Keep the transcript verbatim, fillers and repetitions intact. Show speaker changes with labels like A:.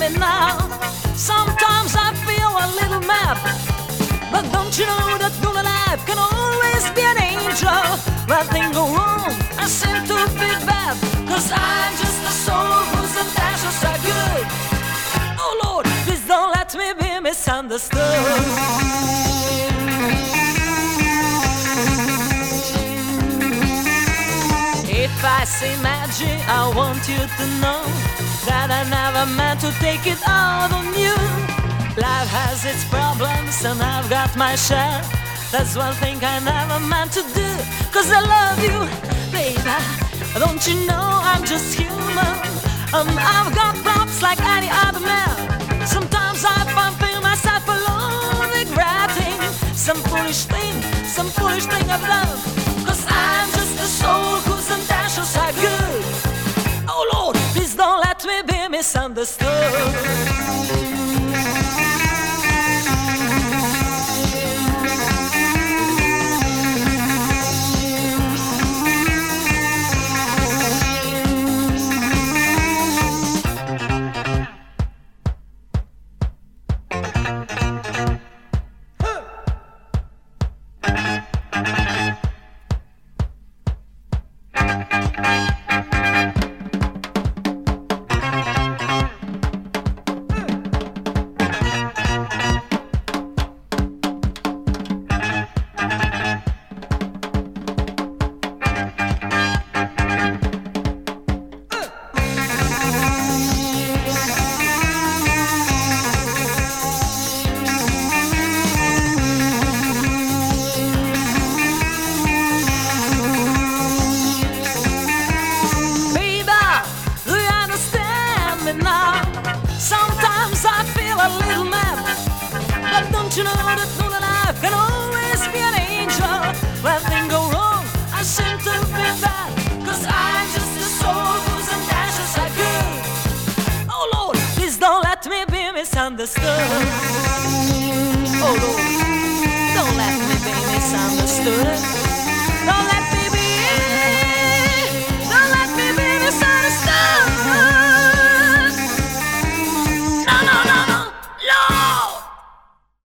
A: me now. Sometimes I feel a little mad, but don't you know that good life can always be an angel? When things go wrong, I seem to be bad, cause I'm just a soul whose intentions are good. Oh Lord, please don't let me be misunderstood. If I say magic, I want you to know that I never meant to take it out on you. Life has its problems and I've got my share. That's one thing I never meant to do, cause I love you, baby. Don't you know I'm just human? Um, I've got problems like any other man. Sometimes I find feel myself alone, regretting some foolish thing, some foolish thing I've done. Cause I'm just a soul whose intentions are good. Oh Lord, please don't let me be misunderstood. Sometimes I feel a little mad, but don't you know that good life can always be an angel? When things go wrong, I seem to be bad, cause I'm just a soul whose intentions are good. Oh Lord, please don't let me be misunderstood. Oh Lord, don't let me be misunderstood.